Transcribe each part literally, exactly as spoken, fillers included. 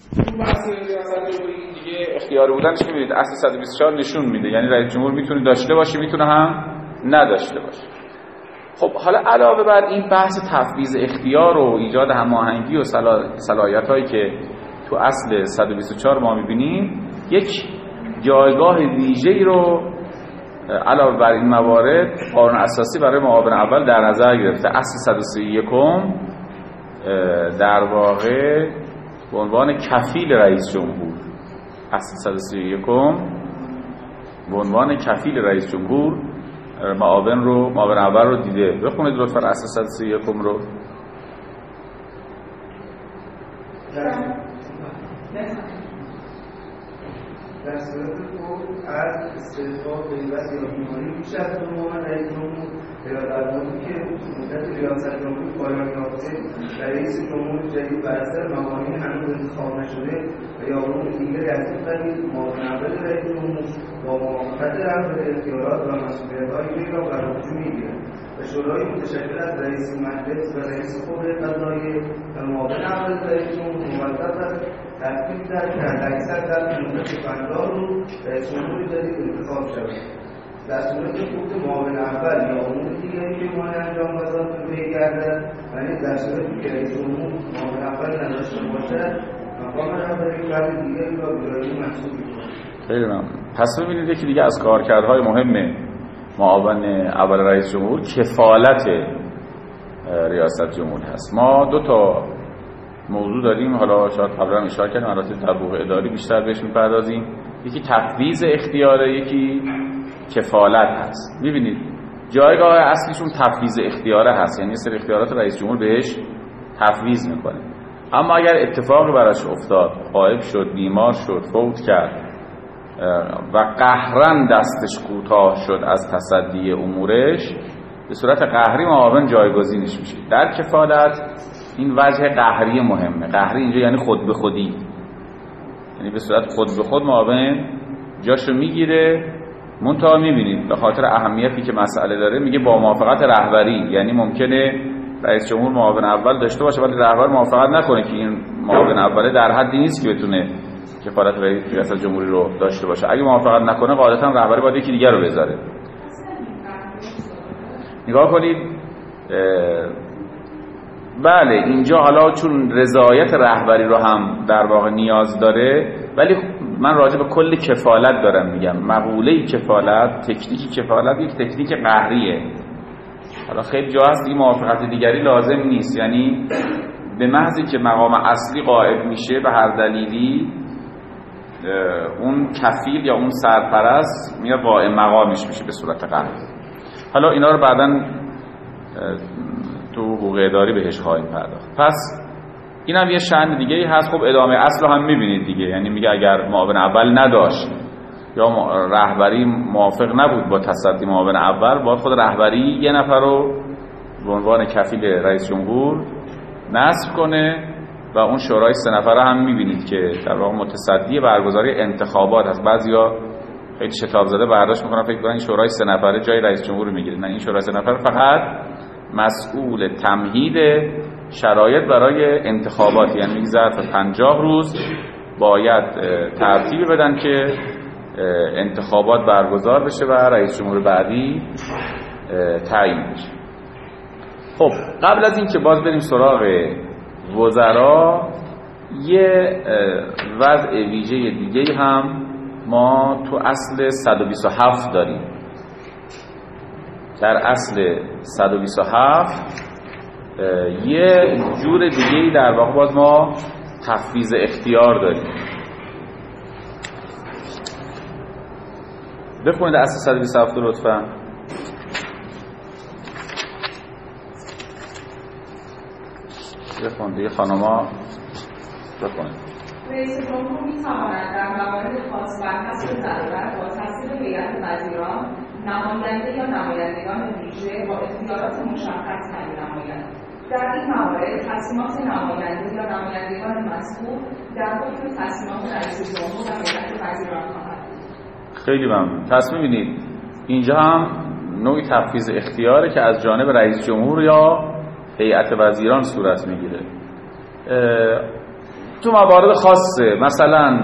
تو بحث ریاست جمهوری دیگه اختیار بودنش که می‌بینید اصل صد و بیست و چهار نشون میده، یعنی رئیس جمهور میتونه داشته باشه میتونه هم نداشته باشه. خب حالا علاوه بر این بحث تفویض اختیار و ایجاد هماهنگی و صلاحیت‌هایی که تو اصل صد و بیست و چهار ما می‌بینیم، یک جایگاه ویژه‌ای رو علاوه بر این موارد قانون اساسی برای معاون اول در نظر گرفته. اصل صد و سی و یک در واقع به عنوان کفیل رئیس جمهور، اصل صد و سی و یک به عنوان کفیل رئیس جمهور معاون رو معاون اول رو دیده. بخونید لطفا اصل صد و سی و یک رو. در صورت خود از استعفا پیوست یا بیماری بیش از دو ماه رئیس جمهور یا در مورد که مدت ریاست جمهوری پایان یافته رئیس جمهور جدید بر اثر موانع هنوز انتخاب نشده و یا امور دیگری از این قبیل معاون اول رئیس جمهور با موافقت رهبر اختیارات و مسئولیت‌های وی را بر عهده می‌گیرد و شورای متشکل از رئیس مجلس و رئیس قوه قضاییه و معاون اول رئیس جمهور موظف است ترتیب دهد که حداکثر در مدت پنجاه روز رئیس جمهور جدید انتخاب شود. در صورت فوت معاون اول یا امور دیگری که مانع انجام وظایف وی گردد و نیز در صورتی که رئیس جمهور معاون اول نداشته باشد مقام رهبری فرد دیگری را به جایگزین محسوب می‌کند. خیلی ممنون. پس ببینید یکی دیگه از کارکردهای مهم معاون اول رئیس جمهور کفالت ریاست جمهوری هست. ما دو تا موضوع داریم، حالا شاید قبلا اشاره کردم، البته در حقوق اداری بیشتر بهش می‌پردازیم. یکی تفویض اختیاره، یکی کفالت هست. می‌بینید جایگاه اصلیشون تفویض اختیاره هست، یعنی سر اختیارات رئیس جمهور بهش تفویض می‌کنه. اما اگر اتفاقی براش افتاد، غایب شد، بیمار شد، فوت کرد و قهرن دستش کوتاه شد از تصدی امورش، به صورت قهری معاون جایگزینش میشه. در کفالت این وجه قهری مهمه. قهری اینجا یعنی خود به خودی، یعنی به صورت خود به خود معاون جاشو میگیره. منتها میبینید به خاطر اهمیتی که مسئله داره میگه با موافقت رهبری، یعنی ممکنه رئیس جمهور معاون اول داشته باشه ولی رهبر موافقت نکنه که این معاون اوله در حدی نیست که بتونه کفالت ریاست جمهوری رو داشته باشه. اگه موافقت نکنه غالبا رهبری باید یکی دیگر رو بذاره. نگاه کنید، بله اینجا حالا چون رضایت رهبری رو هم در واقع نیاز داره، ولی من راجع به کل کفالت دارم میگم. مقوله کفالت، تکنیک کفالت یک تکنیک قهریه. حالا خیلی جا هست این موافقت دیگری لازم نیست، یعنی به محضی که مقام اصلی غائب میشه به هر دلیلی، اون کفیل یا اون سرپرست میاد قائم مقامش میشه به صورت قهری. حالا اینا رو بعداً تو حقوق اداری بهش خواهیم پرداخت. پس این هم یه شأن دیگه ای هست. خب ادامه اصل هم میبینید دیگه، یعنی میگه اگر معاون اول نداشت یا رهبری موافق نبود با تصدی معاون اول، باید خود رهبری یه نفر رو به عنوان کفیل رئیس جمهور نصب کنه و اون شورای سه نفره هم میبینید که در واقع متصدی برگزاری انتخابات هست. بعضیا خیلی شتاب زده برداشت میکنن فکر کنن این شورای سه نفره جای رئیس جمهور میگیره. نه، این شورای سه نفره فقط مسئول تمهید شرایط برای انتخابات، یعنی ظرف پنجاه روز باید ترتیب بدن که انتخابات برگزار بشه و رئیس جمهور بعدی تعیین بشه. خب قبل از این که باز بریم سراغ وزرا، یه وضع ویژه دیگه هم ما تو اصل صد و بیست و هفت داریم. در اصل صد و بیست و هفت یه جور دیگه‌ای در واقع باز ما تفویض اختیار داریم. بخونید اصل صد و بیست و هفت لطفاً. بخونید دیگه خانم‌ها، بخونید. رئیس جمهور می‌تواند در موارد خاص بر حسب ضرورت با تصویب هیئت وزیران نماینده یا نمایندگان ویژه با اختیارات مشخص تعیین نماید. در این موارد تصمیمات نماینده یا نمایندگان مسئول در حکم تصمیمات رئیس جمهور و هیئت وزیران خواهد بود. خیلی ممنون. پس می‌بینید اینجا هم نوعی تفویض اختیاره که از جانب رئیس جمهور یا هیئت وزیران صورت میگیره. تو موارد خاصه، مثلا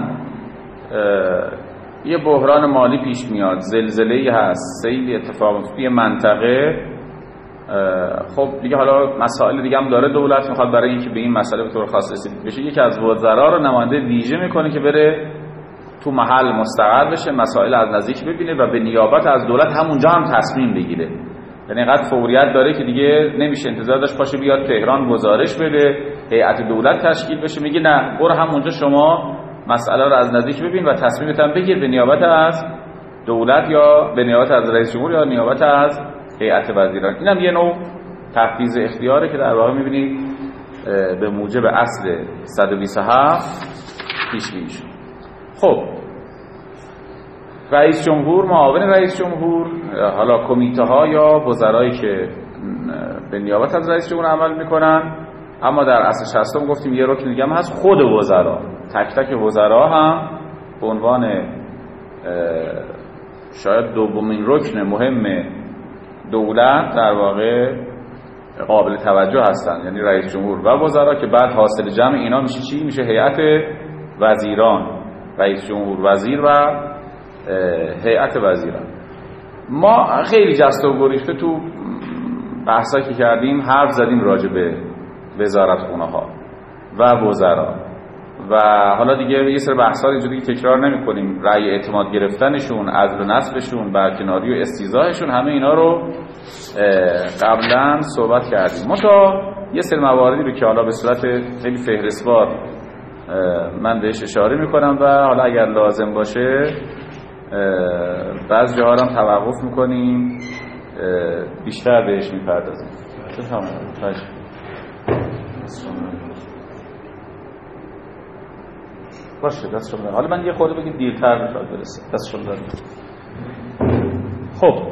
یه بحران مالی پیش میاد، زلزله‌ای هست، سیلی اتفاق افتاد توی منطقه، خب دیگه حالا مسائل دیگه هم داره دولت میخواد برای اینکه به این مسئله به طور خاص رسیدگی بشه، یکی از وزرا رو نماینده ویژه میکنه که بره تو محل مستقر بشه، مسائل از نزدیک ببینه و به نیابت از دولت همونجا هم تصمیم بگیره. یعنی اینقدر فوریت داره که دیگه نمیشه انتظار داشت پاشه بیاد تهران گزارش بده، هیئت دولت تشکیل بشه، میگه نه برو همونجا شما مسئله رو از نزدیک ببین و تصمیمت هم بگیر به نیابت از دولت یا به نیابت از رئیس جمهور یا نیابت از هیئت وزیران. اینم یه نوع تفویض اختیاره که در واقع می‌بینید به موجب اصل صد و بیست و هفت پیش میشه. خب رئیس جمهور، معاون رئیس جمهور، حالا کمیته ها یا وزرایی که به نیابت از رئیس جمهور عمل میکنن، اما در اصل شصتم گفتیم یه رکن دیگه هم هست، خود وزرا، تک تک وزرا هم به عنوان شاید دومین رکن مهم دولت در واقع قابل توجه هستن، یعنی رئیس جمهور و وزرا که بعد حاصل جمع اینا میشه چی؟ میشه هیئت وزیران، رئیس جمهور، وزیر و هیئت وزیران. ما خیلی جست و گریخته تو بحثایی که کردیم حرف زدیم راجع به وزارتخونه ها و وزرا و حالا دیگه یه سری بحث‌ها اینجا دیگه تکرار نمی‌کنیم، رأی اعتماد گرفتنشون، عزل و نصبشون، برکناری و استیضاحشون، همه اینا رو قبلا صحبت کردیم. ما تا یه سری مواردی رو که حالا به صورت خیلی فهرستوار من بهش اشاره میکنم و حالا اگر لازم باشه بعضی جاها هم توقف میکنیم بیشتر بهش میپردازیم. باشه دست شما. حالا من یه خورده بگیم دیرتر میخواد برسه. دست شما دارم. خب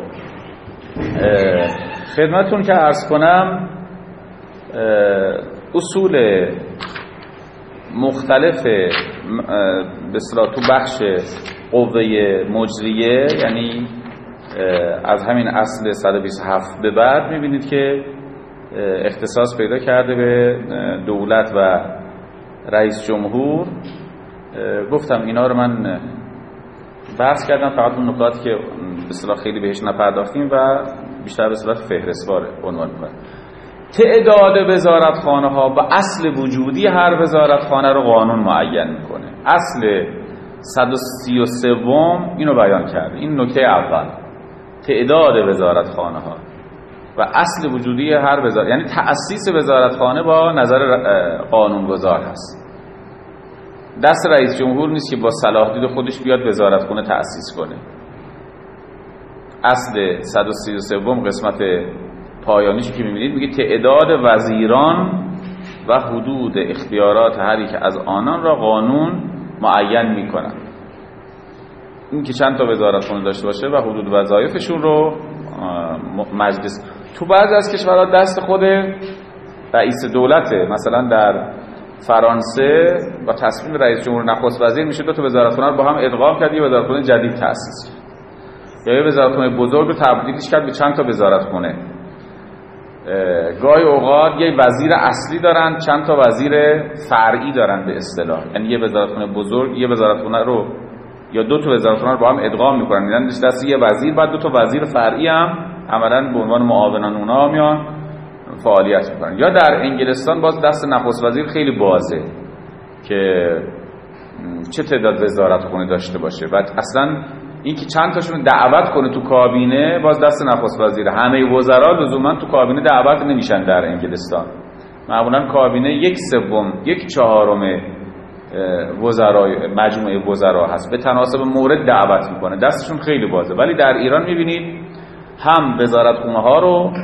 خدمتون که عرض کنم اصول مختلف به اصطلاح تو بخش قوه مجریه، یعنی از همین اصل صد و بیست و هفت به بعد میبینید که اختصاص پیدا کرده به دولت و رئیس جمهور. گفتم اینا رو من بحث کردم، فقط اون نکاتی که به اصطلاح خیلی بهش نپرداختیم و بیشتر به صورت فهرستوار عنوان می‌کنم. تعداد وزارتخانه ها و اصل وجودی هر وزارتخانه رو قانون معین میکنه. اصل صد و سی و سه اینو بیان کرده. این نکته اول، تعداد وزارتخانه ها و اصل وجودی هر وزارت، یعنی تأسیس وزارتخانه با نظر قانونگذار هست. دست رئیس جمهور نیست که با صلاح دید خودش بیاد وزارتخانه تأسیس کنه. اصل صد و سی و سه قسمت پایانیش که می‌بینید میگه تعداد وزیران و حدود اختیارات هر یک از آنان را قانون معین می‌کند. این که چند تا وزارتخانه داشته باشه و حدود وظایفشون رو مجلس. تو بعضی از کشورها دست خود رئیس دولته، مثلا در فرانسه با تصمیم رئیس جمهور نخست وزیر میشه دو تا وزارتخانه رو با هم ادغام کرد، یه وزارتخانه جدید تأسیس کرد، یا یه وزارتخانه بزرگ رو تبدیلش کرد به چند تا وزارتخانه. گاهی اوقات یه وزیر اصلی دارن، چند تا وزیر فرعی دارن به اصطلاح، یعنی یه وزارتخانه بزرگ یه وزارتخانه رو یا دو تا وزارتخانه رو با هم ادغام میکنن، میدن دست یه وزیر، بعد دو تا وزیر فرعی هم عملاً به عنوان معاونان اونها میان فعالیت میکنن. یا در انگلستان باز دست نخست وزیر خیلی بازه که چه تعداد وزارتخانه داشته باشه، بعد اصلا این که چند تاشون دعوت کنه تو کابینه باز دست نخست وزیره. همه وزرا لزوما تو کابینه دعوت نمیشن در انگلستان، معمولا کابینه یک سوم یک چهارم وزرای مجموعه وزرا هست، به تناسب مورد دعوت میکنه، دستشون خیلی بازه. ولی در ایران میبینید هم وزارتخونه ها رو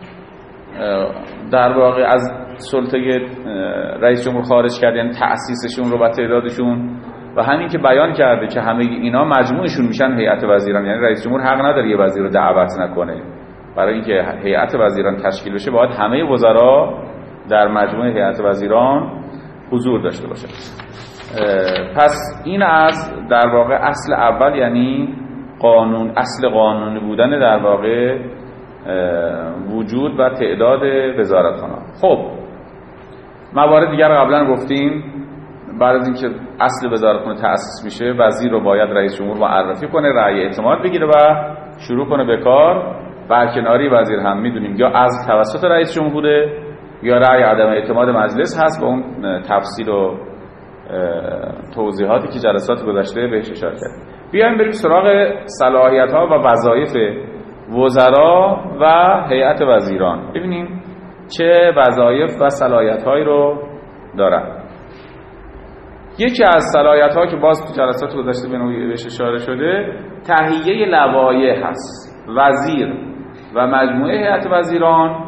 در واقع از سلطه رئیس جمهور خارج کرده، یعنی تأسیسشون رو و تعدادشون، و همین که بیان کرده که همه اینا مجموعشون میشن هیئت وزیران، یعنی رئیس جمهور حق نداره یه وزیر رو دعوت نکنه. برای اینکه هیئت وزیران تشکیل بشه باید همه وزرا در مجموعه هیئت وزیران حضور داشته باشه. پس این از در واقع اصل اول، یعنی قانون، اصل قانونی بودن در واقع وجود و تعداد وزارتخانه. خب موارد دیگر قبلا گفتیم، بعد از اینکه اصل وزارتخونه تأسیس میشه وزیر رو باید رئیس جمهور معرفی کنه، رأی اعتماد بگیره و شروع کنه به کار. برکناری وزیر هم میدونیم یا از توسط رئیس جمهوره یا رأی عدم اعتماد مجلس هست، با اون تفصیل و توضیحاتی که جلسات گذشته بهش اشاره کردیم. بیایم بریم سراغ صلاحیت‌ها و وظایف وزرا و هیئت وزیران، ببینیم چه وظایف و صلاحیت‌هایی رو دارن. یکی از صلاحیت‌ها که باز تو جلسات گذشته به نوعی بهش اشاره شده، تهیه لوایح هست. وزیر و مجموعه هیئت وزیران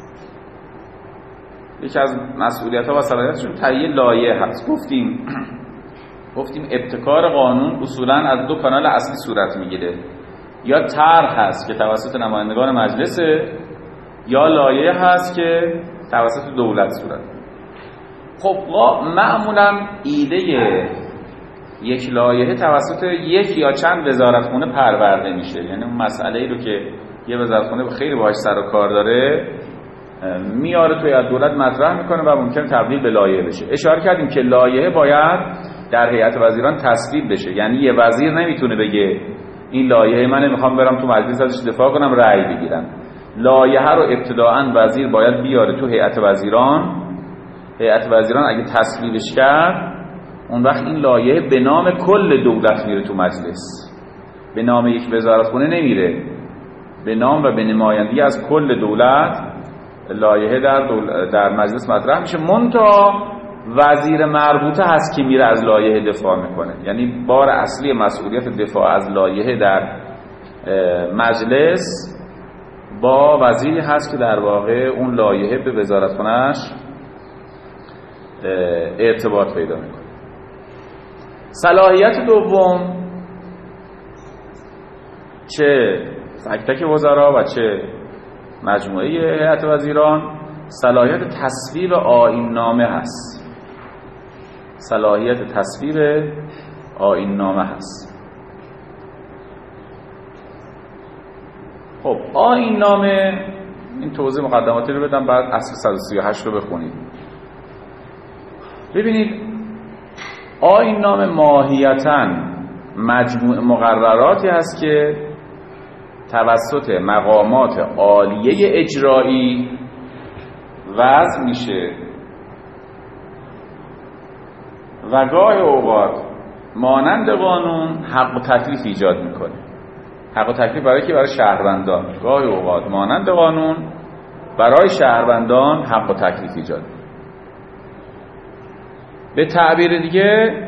یکی از مسئولیت‌ها و صلاحیتشون تهیه لایحه هست. گفتیم گفتیم ابتکار قانون اصولاً از دو کانال اصلی صورت میگیره، یا طرح هست که توسط نمایندگان مجلسه، یا لایحه هست که توسط دولت صورت میگیره. خب معمولاً ایده یک لایحه توسط یک یا چند وزارتخونه پرورده میشه، یعنی اون مسئله‌ای رو که یه وزارتخونه خیلی باهاش سر و کار داره میاره توی از دولت مطرح میکنه و ممکنه تبدیل به لایحه بشه. اشاره کردیم که لایحه باید در هیئت وزیران تصویب بشه، یعنی یه وزیر نمیتونه بگه این لایحه منه میخوام برم تو مجلس ازش دفاع کنم رأی بگیرم. لایحه رو ابتداءً وزیر باید بیاره تو هیئت وزیران. هیئت وزیران اگه تصویبش کرد اون وقت این لایحه به نام کل دولت میره تو مجلس، به نام یک وزارتخونه نمیره، به نام و به نمایندگی از کل دولت لایحه در, دول... در مجلس مطرح میشه. منتها وزیر مربوطه هست که میره از لایحه دفاع میکنه، یعنی بار اصلی مسئولیت دفاع از لایحه در مجلس با وزیری هست که در واقع اون لایحه به وزارتخونه‌اش ارتباط پیدا میکنه. صلاحیت دوم، چه تک تک وزرا و چه مجموعه هیئت وزیران، صلاحیت تصویب آیین نامه هست. صلاحیت تصویب آیین نامه هست. خب آیین نامه، این توضیح مقدماتی رو بدم بعد اصل صد و سی و هشت رو بخونید. ببینید آیین نامه ماهیتاً مجموع مقرراتی هست که توسط مقامات عالیه اجرایی وضع میشه و گاه اوقات مانند قانون حق و تکلیف ایجاد میکنه. حق و تکلیف برای که برای شهروندان، گاه اوقات مانند قانون برای شهروندان حق و تکلیف ایجاد میکنه. به تعبیر دیگه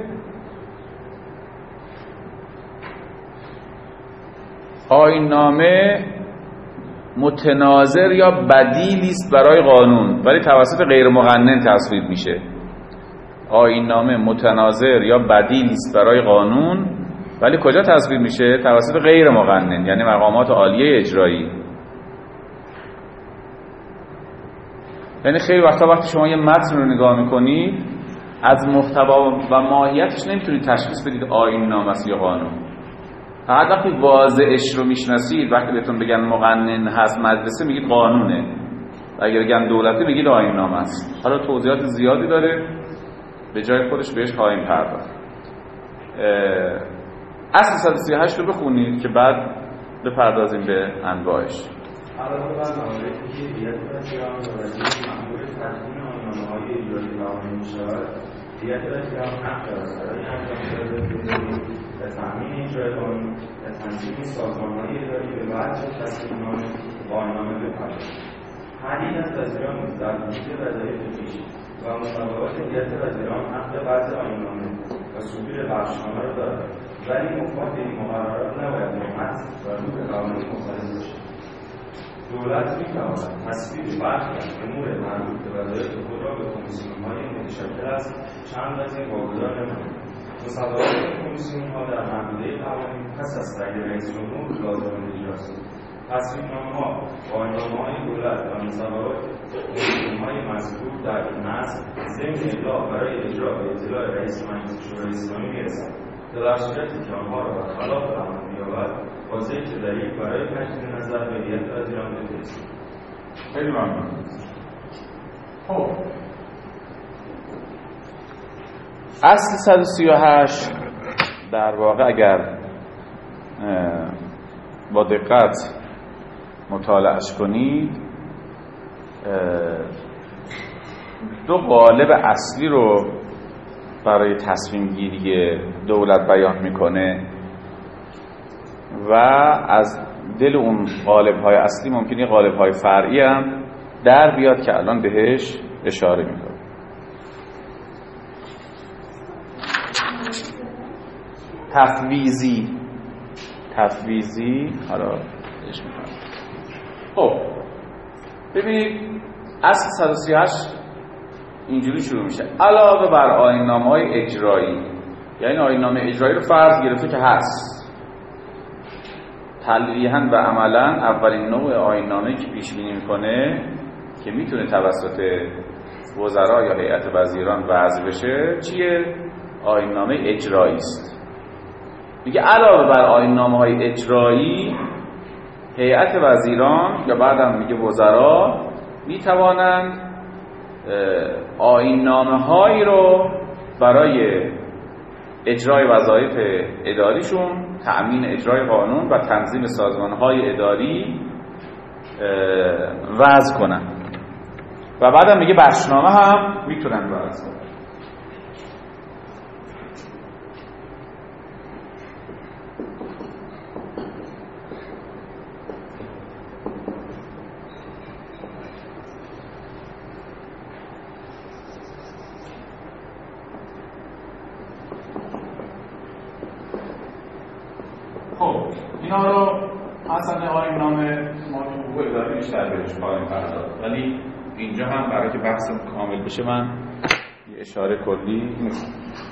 آیین نامه متناظر یا بدیلی است برای قانون ولی توسط غیر مقنن تصویب میشه. آیین نامه متناظر یا بدیلی است برای قانون ولی کجا تصویب میشه؟ توسط غیر مقنن، یعنی مقامات عالیه اجرایی. یعنی خیلی وقتا وقتی شما یه متن رو نگاه میکنید از محتوا و ماهیتش نمیتونید تشخیص بدید آیین نامه است یا قانون. فقط وقتی واضحش رو میشناسید، وقتی بهتون بگن مقنن هست مجلسه میگید قانونه، و اگر بگن دولتی میگید آیین نامه است. حالا توضیحات زیادی داره، به جای خودش بهش خواهیم پرداخت. اصل صد و سی و هشت رو بخونید که بعد بپردازیم به انواعش. علاوه بر مواردی که هیئت وزیران و وزیر مأمور تدوین آیین‌نامه‌های اجرایی قانونی می‌شود، هیئت وزیران حق دارد برای انجام دادن و تأمین اجرای قانون و تنظیم سازمان‌های اداری به وجه تصویب نامه و آیین‌نامه بپردازد. هر یک از وزیران در وجود وظایف خویش و مطابقت هیئت وزیران حق وضع آیین‌نامه و صدور بخشنامه را دارد، ولی مفاد این مقررات نباید با متن و روح قانونی مخالف باشد. دولت می‌تواند تصویب برخی از امور مربوط به وظایف خود را به کمیسیون‌های متشکل از چند وزیر واگذار نماید. مصوبات کمیسیون‌ها در محدوده قوانین پس از تایید رئیس جمهور لازم اجراست. تصویب‌نامه‌ها، آیین‌نامه‌های دولت و مصوبات کمیسیون‌های مذکور در این نظم ضمن ابلاغ برای اجرا به اطلاع رئیس مجلس شورای اسلامی می‌رسد. در صورتی که آنها را برخلاف قانون می‌یابد، با ذکر دلیل برای تجدید نظر به هیئت وزیران بفرستید. خیلی ممنون. خب اصل صد و سی و هشت در واقع اگر با دقت مطالعهش کنید دو قالب اصلی رو برای تصمیم گیری دولت بیان میکنه و از دل اون قالب های اصلی ممکنه قالب های فرعی هم در بیاد که الان بهش اشاره میکنه. تفویضی تفویضی حالا اش میکنم. خب ببینید اصل صد و سی و هشت اینجوری شروع میشه: علاوه بر آیین‌نامه‌های اجرایی، یعنی آیین‌نامه اجرایی رو فرض گرفته که هست، تلویحاً و عملاً اولین نوع آیین‌نامه‌ای که پیش بینی میکنه که میتونه توسط وزرا یا هیئت وزیران وضع بشه چیه؟ آیین‌نامه اجرایی است. میگه علاوه بر آیین‌نامه‌های اجرایی، هیئت وزیران یا بعدم میگه وزرا میتوانند آیین‌نامه‌هایی رو برای اجرای وظایف اداریشون، تأمین اجرای قانون و تنظیم سازمان‌های اداری وضع کنن و بعدم میگه بخشنامه هم میتونن وضع کنن. خب اینا رو اصلا آیین‌نامه ما تو حقوق اداری بیشتر بهش خواهیم پرداخت، ولی اینجا هم برای که بحثم کامل بشه من یه اشاره کلی میکنم.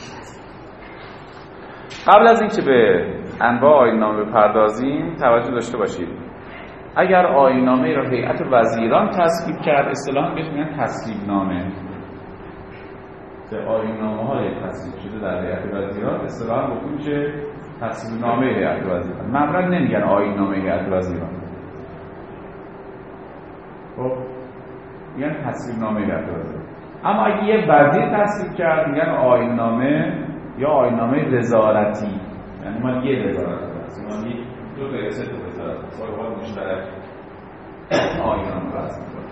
قبل از اینکه به انواع آیین‌نامه بپردازیم توجه داشته باشید اگر آیین‌نامه را هیئت وزیران تصویب کرد اصطلاحاً بهش میگن تصویبنامه. که آیین‌نامه‌های تصویب شده در هیئت وزیران اصطلاحاً گفته میشه تصویبنامه هیئت وزیران. معمولاً نمیگن آیین‌نامه هیئت وزیران، خب میگن تصویبنامه هیئت وزیران. اما اگه یه وزیر تصویب کرد میگن آیین‌نامه یا آیین‌نامه وزارتی، یعنی ما یه وزارت هست، ما یک دو تا سه تا وزارت سازمان مشترک آیین‌نامه تصویب کنیم.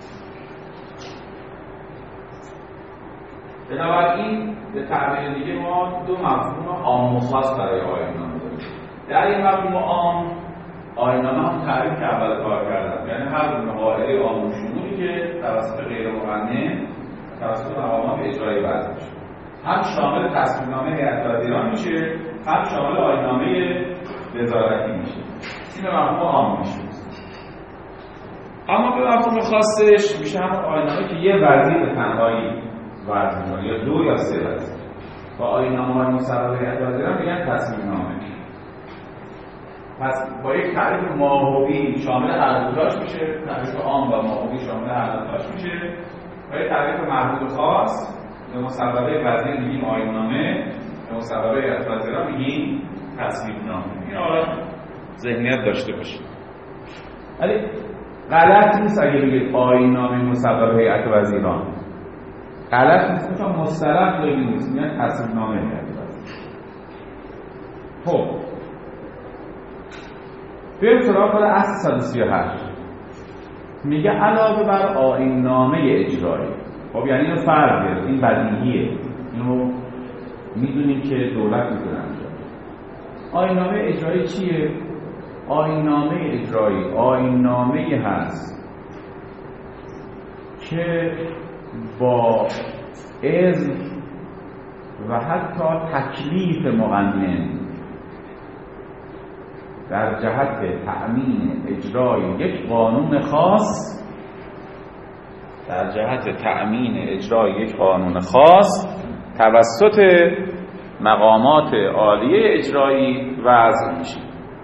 بنابراین به تعبیر دیگه ما دو مفهوم عام و خاص برای آیین‌نامه داریم. در این مفهوم عام، آیین‌نامه هم تعریف که اول کار کردم، یعنی هر گونه قاعده عام و شمولی که توسط غیر مقنن توسط مقامات اجرایی وضع میشه، هم شامل تصمیمنامه هیئت وزیران میشه، هم شامل آیین‌نامه وزارتی میشه. این مفهوم عام میشه. اما به مفهوم خاصش میشه هم آیین‌نامه که یه وزیر به تنهایی وضع میکنه، یا دو یا سه وزیر. با آیین‌نامه‌های مصوب هیئت وزیران میگن تصمیمنامه. پس با یک تعریف ماهوی شامل هر دوتاش میشه، تعریف عام و ماهوی شامل هر دوتاش میشه، و یک تعریف محدود خاص به مصوبه وزیر میگیم آیین‌نامه، به مصوبه هیئت وزیران میگیم تصویبنامه. این حالا ذهنیت داشته باشید. ولی غلط نیست اگه بگید آیین‌نامه مصوبه هیئت وزیران. غلط نیست، چون مصطلح خیلی نیست، میگن تصویبنامه هیئت وزیران. خب بریم سراغ خود اصل صد و سی و هشت. میگه علاوه بر آیین‌نامه اجرایی. خب یعنی اینو فرض گرفت، این بدیهیه، اینو میدونیم که دولت میتونه انجام بده. آیین‌نامه اجرایی چیه؟ آیین‌نامه اجرایی آیین‌نامه‌ای هست که با اذن و حتی تکلیف مقنن در جهت تأمین اجرای یک قانون خاص در جهت تأمین اجرای یک قانون خاص توسط مقامات عالیه اجرایی وضع میشه.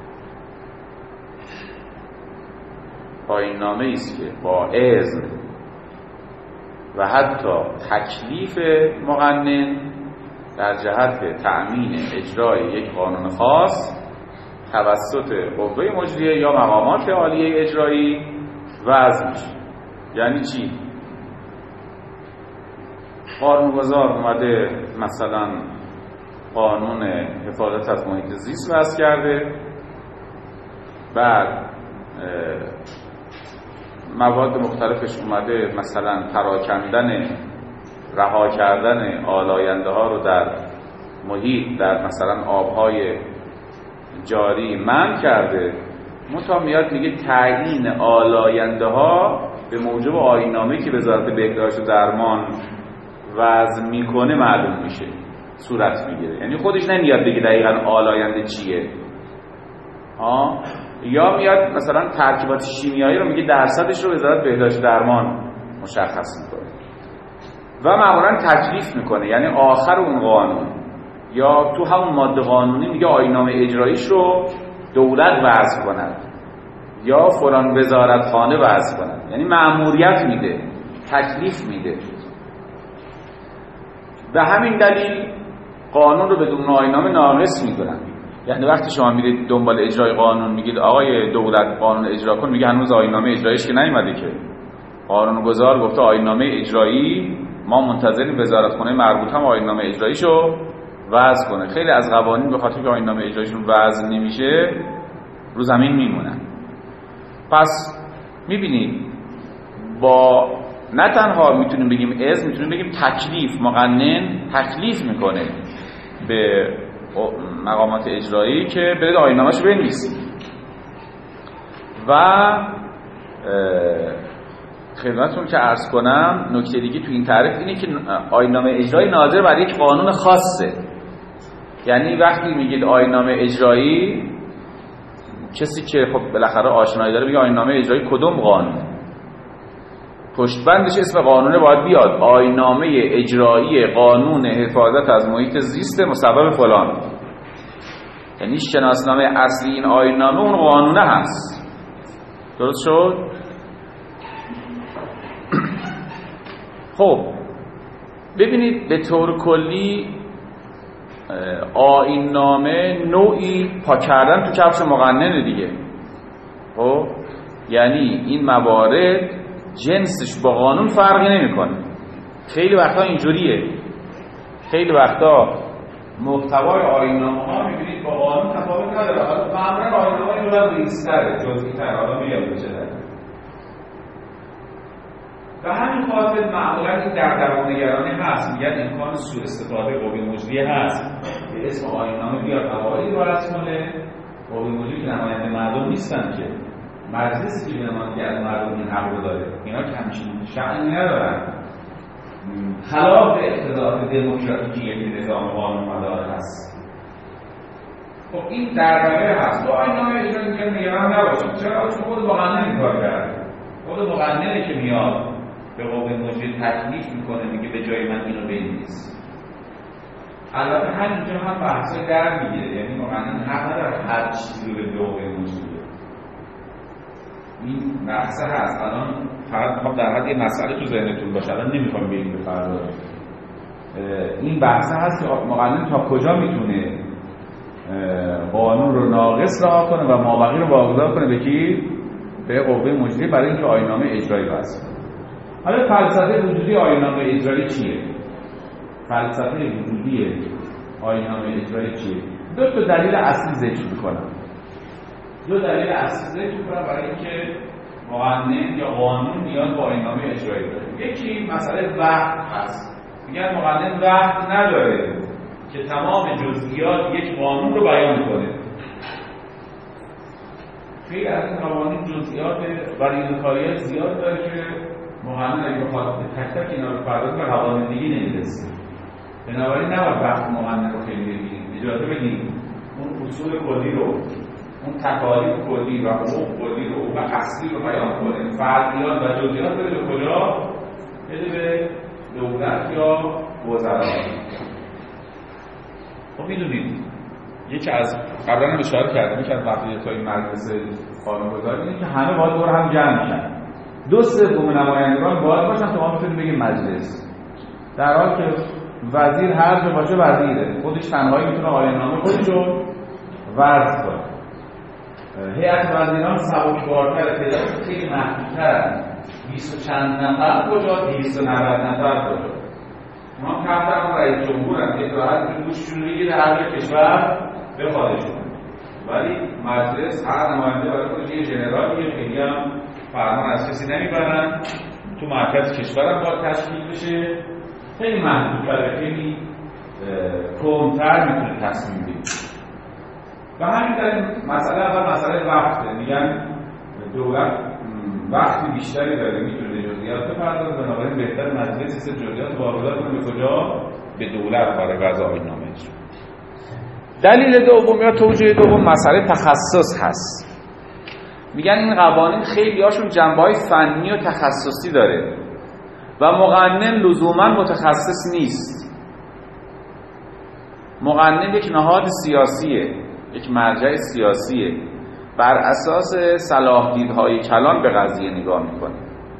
آیین‌نامه‌ای است که با اذن و حتی تکلیف مقنن در جهت تأمین اجرای یک قانون خاص توسط قوه مجریه یا مقامات عالیه اجرایی وضع میشه. یعنی چی؟ قانونگذار اومده مثلا قانون حفاظت از محیط زیست وضع کرده، بعد مواد مختلفش اومده مثلا پراکندن، رها کردن آلاینده ها رو در محیط، در مثلا آبهای جاری منع کرده. منتها میاد میگه تعیین آلاینده ها به موجب آیین‌نامه‌ای که وزارت بهداشت و درمان وضع میکنه معلوم میشه، صورت میگیره. یعنی خودش نمیاد بگه دقیقاً آلاینده چیه، ها، یا میاد مثلا ترکیبات شیمیایی رو میگه درصدش رو وزارت بهداشت و درمان مشخص میکنه و معمولا تکلیف میکنه. یعنی آخر اون قانون یا تو همون ماده قانونی میگه آیین‌نامه اجراییش رو دولت وضع کند یا فلان وزارتخانه وضع کند. یعنی مأموریت میده، تکلیف میده. به همین دلیل قانون رو بدون آیین‌نامه ناقص میدونن. یعنی وقتی شما میرید دنبال اجرای قانون میگید آقای دولت قانون اجرا کن، میگه هنوز آیین‌نامه اجراییش که نیومده که. قانونگذار گفته آیین‌نامه اجرایی، ما منتظریم وزارتخانه مربوط هم آیین‌نامه اجراییشو وضع کنه. خیلی از قوانین به خاطر که آیین‌نامه اجراییشون وضع نمیشه رو زمین میمونن. پس میبینید با نه تنها میتونیم بگیم از، میتونیم بگیم تکلیف، مقنن تکلیف میکنه به مقامات اجرایی که برید آیین‌نامه‌شو بنویسید. و خدمتتون که عرض کنم نکته دیگه تو این تعریف اینه که آیین‌نامه اجرایی ناظر بر یک قانون خاصه. یعنی وقتی میگید آیین‌نامه اجرایی، کسی که خب بالاخره آشنایی داره میگه آیین‌نامه اجرایی کدوم قانون، پشتبندش اسم قانونه باید بیاد، آیین‌نامه اجرایی قانون حفاظت از محیط زیست مصوب فلان. یعنی شناسنامه اصلی این آیین‌نامه اون قانونه هست. درست شد؟ خب ببینید به طور کلی آیین‌نامه نوعی پاک کردن تو کفش مقننه دیگه. خب یعنی این موارد جنسش با قانون فرقی نمیکنه. خیلی وقتا اینجوریه، خیلی وقتا محتوای آیین‌نامه‌ها می‌بینید با قانون تفاوت نداره. حالا معمولا آیین‌نامه‌ها یه ریزتره، جزئی‌تر، حالا میاد چه و همین خاطر معمولا این در درونگرانی هست، میگن امکان سوء استفاده قوه مجریه هست. به اسم آیین‌نامه بیاد قواعدی وارد کنه، قوه مجری که نماینده مردم نیستن که، مجلسی که نماینده از مردم این حق رو داره، اینا که همچین شأنی ندارن، خلاف اقتضاعات دموکراتیکی یک نظام قانون مدار هست. خب این درباره هست. تو آیین‌نامه اجرایی میگن نگران نباشید. چرا؟ چون خود مقنن کار کرده. خود مقننه که میاد به قوه مجری تکلیف میکنه، میگه به جای من اینو بنویس. البته همینجا هم بحثای در میگیره، یعنی مقنن حق نداره هر چیزی رو به قوه مجری. این بحثه هست. الان فقط میخوام در حد یه مسئله تو ذهنتون باشه، الان نمیخوام بگیم به فردا. این بحثه هست که مقنن تا کجا میتونه قانون رو ناقص رها کنه و مابقی رو واگذار کنه به کی؟ به قوه مجری برای اینکه آیین‌نامه اجرایی وضع کنه. حالا فلسفه وجودی آیین‌نامه اجرایی چیه؟ فلسفه وجودی آیین‌نامه اجرایی چیه؟ دو تا دلیل اصلی ذکر می‌کنم. دو دلیل اصلی ذکر می‌کنم برای اینکه مقنن یا قانون نیاز به آیین‌نامه اجرایی داره. یکی مسئله وقت هست. میگن مقنن وقت نداره که تمام جزئیات یک قانون رو بیان کنه. خیلی از این قوانین جزئیات و ریزکاری‌های زیاد داره که مقنن اگه بخواد تک تک اینا رو پرداخت به قوانین دیگه نمی‌رسه. بنابراین نباید وقت مقنن رو خیلی بگیریم. اجازه بدیم اون اصول کلی رو، اون تکالیف کلی و حقوق کلی رو و اصلی رو بیان کنه. فرعیات و جزئیات بده به کجا؟ بده به دولت یا وزرا. خب میدونید یکی از قبلا هم اشاره کردم، یکی از مقصودهای مجلس قانونگذاری اینه که همه باید دور هم جمع شن. دو سوم نمایندگان باید باشن تا ما میتونیم بگیم مجلس. در حالی که وزیر هر جا باشه وزیره، خودش تنهایی میتونه آیین‌نامه خودش رو وضع کنه. هیئت وزیران سبکبارتر، تعداد خیلی محدودتر، بیست و چند نفر کجا، دویست و نود نفر کجا. اونا تحت هم رئیس جمهورن که راحت گوششون بگیره هر کشور بخوادشون، ولی مجلس هر نماینده برای خودش یه ژنرالیه، خیلی هم فرمان از کسی نمیبرن، تو مرکز کشور هم باید تشکیل بشه، خیلی محدودتره، خیلی کمتر میتونه تصمیم بگیره. و همین در مسئله اول مسئله وقته، میگن دولت وقتی بیشتری داره میتونه جزئیات بپردازه، بنابراین بهتر مجلس سه جزئیات واگذار کنه به کجا؟ به دولت برای وضع آیین‌نامه اجرا. دلیل دوم یا توجیه دوم مسئله تخصص هست. میگن این قوانین خیلی هاشون جنبه‌های فنی و تخصصی داره و مقنن لزوما متخصص نیست. مقنن یک نهاد سیاسیه، یک مرجع سیاسیه، بر اساس صلاح دیدهای کلان به قضیه نگاه میکنه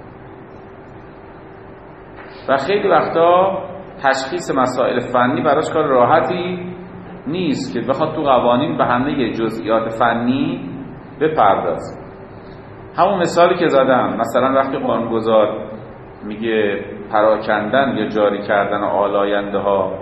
و خیلی وقتا تشخیص مسائل فنی براش کار راحتی نیست که بخواد تو قوانین به همه جزئیات فنی بپردازه. همون مثالی که زدم، مثلا وقتی قانونگذار میگه پراکندن یا جاری کردن آلاینده ها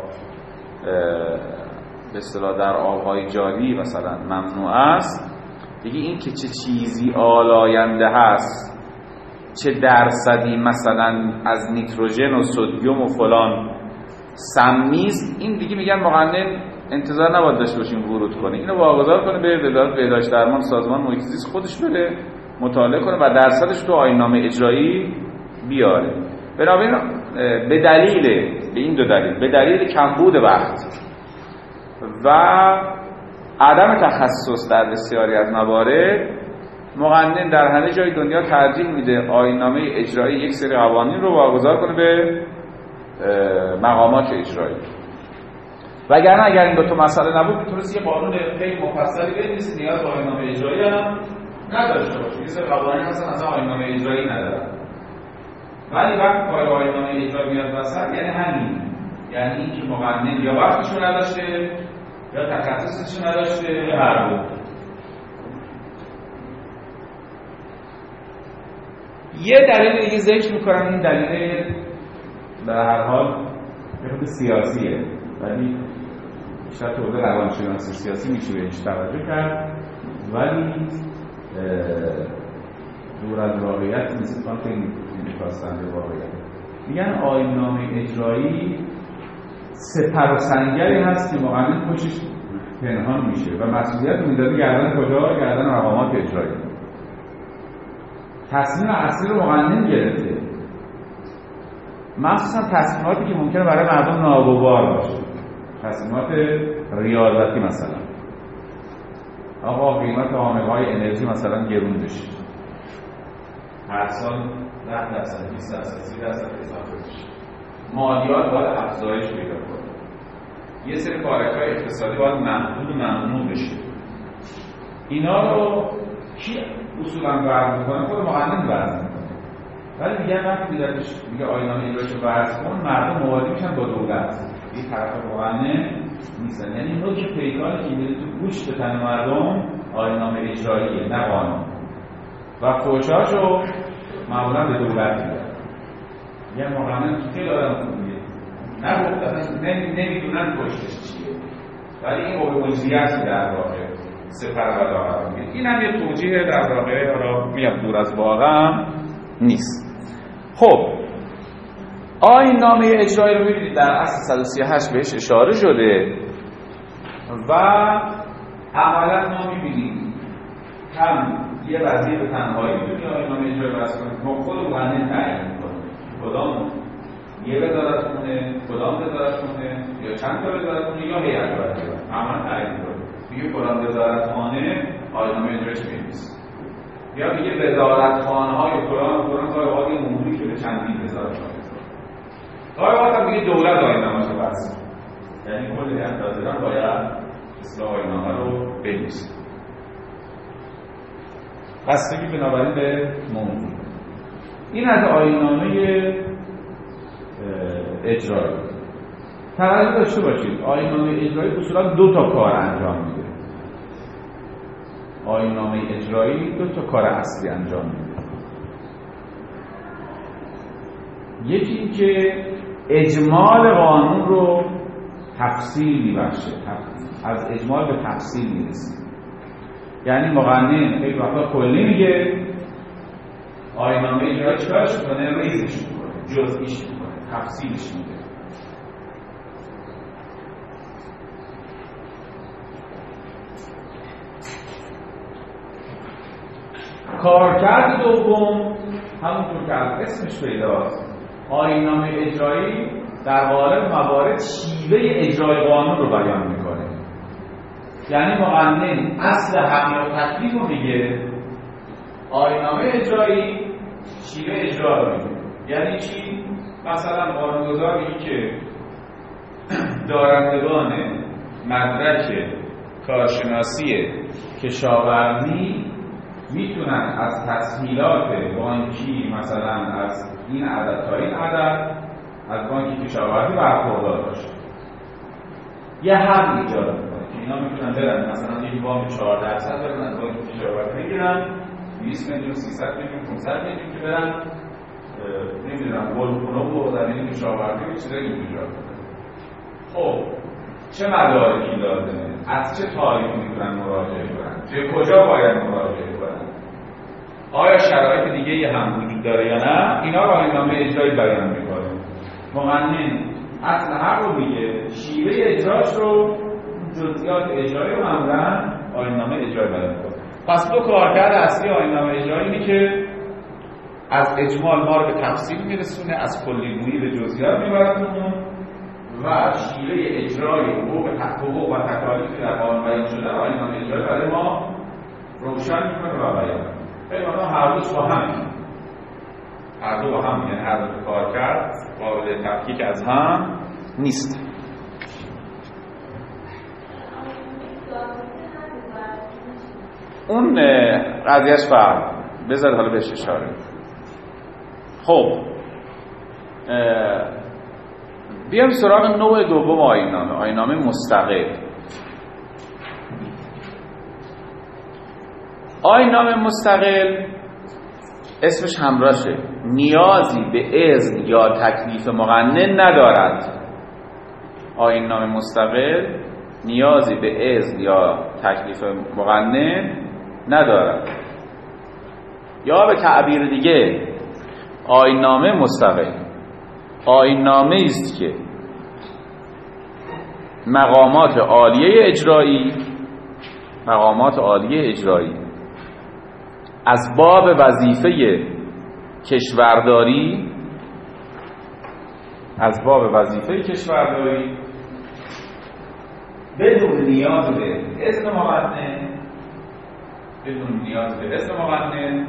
به اصطلاح در آبهای جاری مثلا ممنوع است، دیگه این که چه چیزی آلاینده هست، چه درصدی مثلا از نیتروژن و سدیم و فلان سمیست، این دیگه میگن مقنن انتظار نباید داشته باشیم ورود کنه، اینو واگذار کنه به وزارت بهداشت درمان سازمان محیط زیست خودش بره مطالعه کنه و درصدش تو آیین‌نامه اجرایی بیاره. بنابراین به دلیل به این دو دلیل، به دلیل کمبود وقت و عدم تخصص در بسیاری از موارد، مقنن در همه جای دنیا ترجیح میده آیین‌نامه اجرایی یک سری قوانین رو واگذار کنه به مقامات اجرایی. وگرنه اگر این دو تا مسئله نبود میتونست یه قانون خیلی مفصلی بنویسه، نیاز به آیین‌نامه اجرایی هم نداشته باشه. یه سری قوانین هستن اصلا آیین‌نامه اجرایی ندارن، ولی وقتی کار آیین‌نامه اجرایی میاد وسط، یعنی همین، یعنی اینکه مقنن یا وقتشو نداشته یا تخصصش نداشته یا هر دو. یه دلیل دیگه ذکر میکنم، این دلیل به هر حال خود سیاسیه، ولی بیشتر تو حوزه روانشناسی سیاسی میشه بهش توجه کرد، ولی دور از واقعیت نیست، خیلی میخواستن به واقعیت. میگن آیین‌نامه اجرایی سپر و سنگری هست که مقنن پشتش پنهان میشه و مسئولیت میذاره گردن کجا؟ گردن مقامات اجرایی. تصمیم اصلی رو مقنن گرفته، مخصوصا تصمیماتی که ممکنه برای مردم ناگوار باشه، تصمیمات ریاضتی، مثلا آقا قیمت حامله‌های انرژی مثلا گرون بشه، هر سال ده درصد، بیست درصد، سی درصد اضافه بشه، مالیات باید افزایش پیدا کنه، یه سری کارک‌های اقتصادی باید محدود و ممنوع بشه. اینا رو کی اصولا وضع می‌کنه؟ خود مقنن وضع می‌کنه. ولی دیگه وقتی میادش میگه آیین‌نامه اجرایش رو وضع کن، مردم موازی میشن با دولت، این طرف مقنن نیستن. یعنی نوک پیکانی که میره تو گوش به تن مردم آیین‌نامه اجراییه، نه قانون. و فوشاشو معمولا به دولت میده. یه مقنن خیلی آدم خوبیه، نه اصلا نمیدونن پشتش چیه، ولی این قوه مجریت در واقع سپر و دارم میگه. این هم یه توجیه در واقع حالا میاد دور از واقع نیست. خب آیین‌نامه اجرایی رو می‌بینید در اصل صد و سی و هشت بهش اشاره شده و عملا ما می‌بینیم هم یه وزیر به تنهایی می‌تونه آیین‌نامه اجرایی وضع کنه، ما خود مقنن تعیین می‌کنه کدام یه وزارت خونه، کدام وزارت خونه یا چند تا وزارت خونه یا هیئت وزیران عملا تعیین می‌کنه. میگه فلان وزارتخانه آیین‌نامه اجرایش می‌نویسه، یا میگه وزارتخانه‌های فلان فلان کارهای عمومی که به چندین وزارتخانه گاهی وقتا میگه دولت آیین‌نامه‌اش رو وضع کنه، یعنی کل هیئت وزیران باید اصلاح آیین‌نامه رو بنویسه. بستگی بنابراین به موضوع. این از آیین‌نامه اجرایی. توجه داشته باشید آیین‌نامه اجرایی اصولا دو تا کار انجام میده. آیین‌نامه اجرایی دو تا کار اصلی انجام میده. یکی این که اجمال قانون رو تفصیل میبخشه، از اجمال به تفصیل میرسه. یعنی مقنن خیلی وقتا کلی میگه، آیین‌نامه اجرایی چیکارش میکنه؟ ریزش میکنه، جزئیش میکنه، تفصیلش میده. کارکرد دوم همونطور که از اسمش پیداست، آیین‌نامه اجرایی در قالب موارد شیوه اجرای قانون رو بیان میکنه. یعنی مقنن اصل حق و تکلیف رو میگه، آیین‌نامه اجرایی شیوه اجرا رو میگه. یعنی چی؟ مثلا قانونگذار میگه که دارندگان مدرک کارشناسی کشاورزی میتونن از تسهیلات بانکی مثلا از این عدد تا این عدد از بانک کشاورزی برخوردار باشه. یه حق ایجاد میکنه که اینا میتونن برن مثلا یک وام چهار درصد برن از بانک کشاورزی بگیرن، دویست میلیون سیصد میلیون پانصد میلیون که برن نمیدونم گلخونه و زمین کشاورزی و چیزایی اینجا. خب چه مدارکی لازمه؟ از چه تاریخی میتونن مراجعه کنن؟ چه کجا باید مراجعه کنن؟ آیا شرایط دیگه هم وجود داره یا نه؟ اینا رو آیین‌نامه اجرایی بیان میکنه. مقنن اصل حق رو میگه، شیوه اجراش رو، جزئیات اجرایی رو معمولاً آیین‌نامه اجرایی بیان میکنه. پس دو کارکرد اصلی آیین‌نامه اجرایی اینه که از اجمال ما رو به تفصیل میرسونه، از کلی‌گویی به جزئیات میبرتون و شیوه اجرای حقوق حقوق و تکالیف در قانون بیان شده آیین‌نامه اجرایی برای ما روشن میکنه و بیان میکنه. خیلی مثلا هر دوش با هم میگن، هر دو با هم میگن، هر دو کار کرد قابل تفکیک از هم نیست. اون قضیهش فرق بذار حالا بهش اشاره. خب بیام سراغ نوع دوم آیین‌نامه، آیین‌نامه مستقل. آیین‌نامه مستقل اسمش همراشه، نیازی به اذن یا تکلیف مقنن ندارد. آیین‌نامه مستقل نیازی به اذن یا تکلیف مقنن ندارد. یا به تعبیر دیگه آیین‌نامه مستقل آیین‌نامه است که مقامات عالیه اجرایی مقامات عالیه اجرایی از باب وظیفه کشورداری از باب وظیفه کشورداری بدون نیاز به اذن مقنن بدون نیاز به اذن مقنن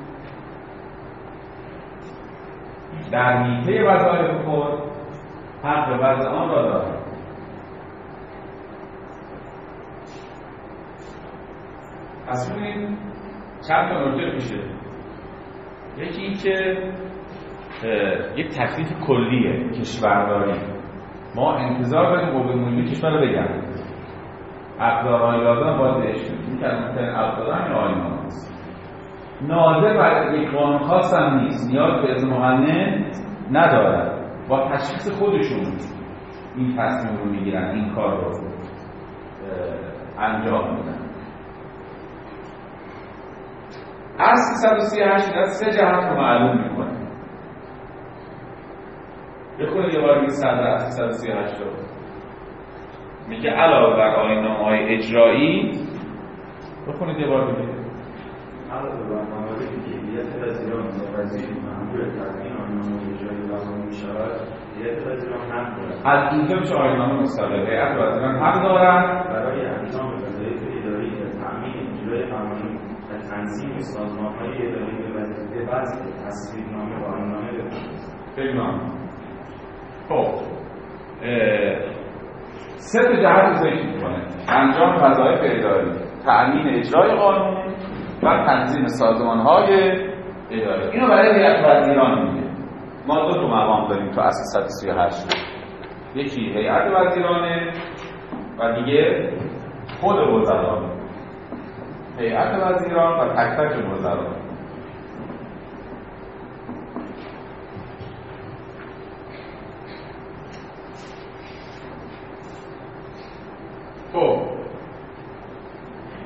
در حیطه وظایف خود حق وضع آن را دارد. پس ببینید چند تا نکته میشه. یکی این که یک تکلیف کلیه کشورداری، ما انتظار داریم قوه ملی کشور رو بگن اقدارهای لازم باید بهش بدیم. این که از مهمترین اقدار همین آیین‌نامه است. ناظر بر یک قانون خاص هم نیست، نیاز به اذن مقنن ندارد، با تشخیص خودشون این تصمیم رو میگیرن، این کار رو انجام میدن. از سیصد و سی و هشت از سه جهت رو معلوم میکنه. یه خود یه بار میگه صدر از سیصد و سی و هشت رو میگه علاوه بر آیین‌نامه‌های اجرایی بخونید یه بار بگید علاوه بر مواردی که کلیت وزیران و وزیر مأمور تدوین آیین‌نامه اجرایی لازم می‌شود، هیئت وزیران حق دارد. از اینجا میشه آیین‌نامه مستقل. هیئت وزیران حق دارند برای انجام وظایف اداری و تأمین اجرای قوانین و تنظیم سازمان‌های اداری به وظیفه وضع تصویبنامه و آیین‌نامه بپردازد. خیلی ممنون. خب سه تا جهت ذکر می‌کنه: انجام وظایف اداری، تأمین اجرای قانون و تنظیم سازمان‌های اداری. اینو برای هیئت وزیران میگه. ما دو تا مقام داریم تو اصل صد و سی و هشت. یکی هیئت وزیرانه و دیگه خود وزرا. هیئت وزیران و تک تک وزرا.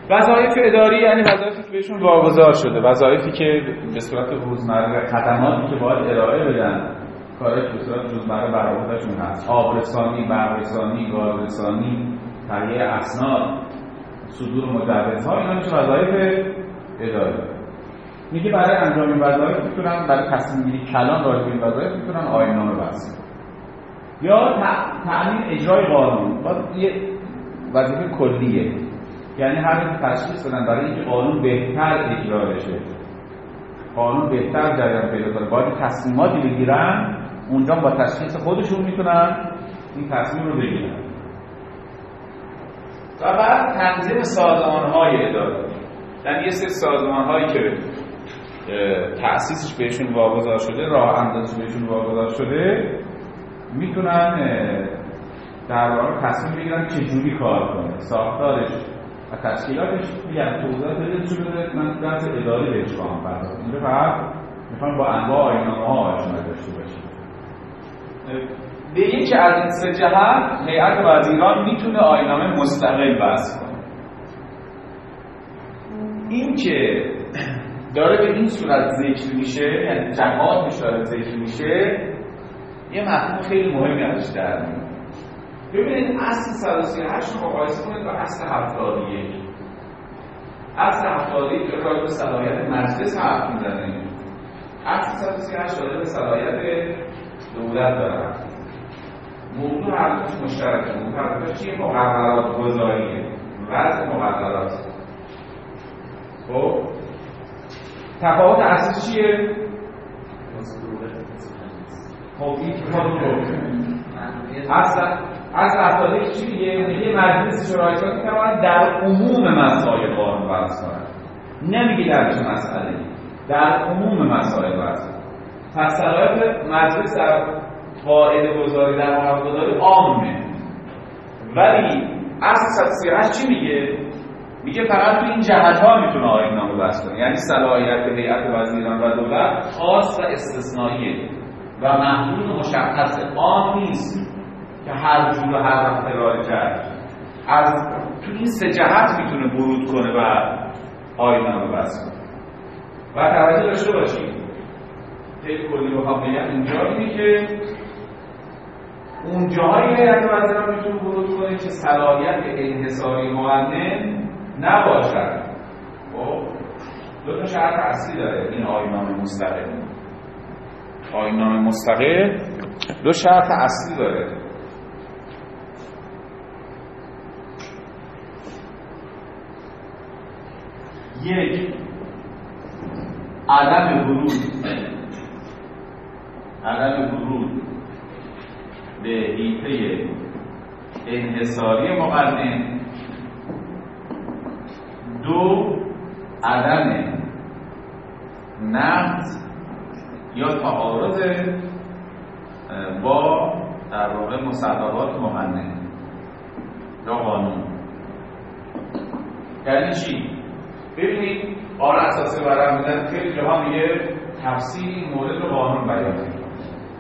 وظایف اداری یعنی وظایفی که بهشون واگذار شده، وظایفی که به صورت روزمره، خدماتی که باید ارائه بدن، کاری که به صورت روزمره بر عهدهشون هست، آبرسانی، بررسانی، گازرسانی، تهیه اسناد، صدور مجوزها، اینا میشه وظایف اداری. میگه برای انجام این وظایف میتونن، برای تصمیم گیری کلان راجع به این وظایف میتونن آیین‌نامه بس یا تأمین اجرای قانون. باید یه وظیفه کلیه، یعنی هر تشخیص بدن برای اینکه قانون بهتر اجرا بشه، قانون بهتر جریان پیدا کنه، باید تصمیماتی بگیرن، اونجا با تشخیص خودشون میتونن این تصمیم رو بگیرن. و بعد تنظیم سازمان‌های اداری، یعنی یه سری سازمان‌هایی که تأسیسش بهشون واگذار شده، راه اندازش بهشون واگذار شده، میتونن در واقع تصمیم بگیرن چجوری کار کنه، ساختارش و تشکیلاتش. میگن توضیحات بده چون بده من درس اداری بهش خواهم پرداخت. اینجا فقط میخوام با انواع آیین‌نامه‌ها آشنا داشته باشیم. به یکی از این سه جهت هیئت وزیران میتونه آیین‌نامه مستقل وضع کنه. این که داره به این صورت ذکر میشه، یعنی جهاتش داره ذکر میشه، یه مفهوم خیلی مهمی ازش در میاد. ببینید اصل صد و سی و هشت رو مقایسه کنید با اصل هفتاد و یک. اصل هفتاد و یک راجع به صلاحیت مجلس حرف میزنه، اصل صد و سی و هشت راجع به صلاحیت دولت داره. موضوع هر دوش مشترکه. موضوع چیه؟ مقررات گذاریه، وضع مقررات. خب تفاوت اصلی چیه؟ خب این اصلا اصل اصلی چی میگه؟ یه مجلس شورای میتواند در عموم مسائل قانون وضع کند، نمیگه در چه مسئله، در عموم مسائل وضع. پس صلاحیت مجلس در قاعده گذاری، در مقررات گذاری عامه. ولی اصل صد و سی و هشت چی میگه؟ میگه فقط تو این جهت‌ها میتونه آیین‌نامه بس کنه، یعنی صلاحیت هیئت وزیران و دولت خاص و استثنائیه و محدود و مشخصه، عام نیست که هر جور و هر وقت ارائه کرد. از تو این سه جهت میتونه ورود کنه و آیین‌نامه بس کنه. و توجه داشته باشید خیلی کلی رو هم بگم اینجا اینه که اون جاهایی هیئت وزیران میتونه ورود کنه که صلاحیت انحصاری مقنن نباشد. خب دو تا شرط اصلی داره این آیین‌نامه مستقل. آیین‌نامه مستقل دو شرط اصلی داره. یک، عدم ورود عدم ورود به حیطه انحصاری مقنن. دو، عدم نقض یا تعارض با در واقع مصوبات مقننه یا قانون. یعنی چی؟ ببینید قانون اساسی برام میدن خیلی جاها میگه تفصیل این مورد رو قانون بیان میکنه.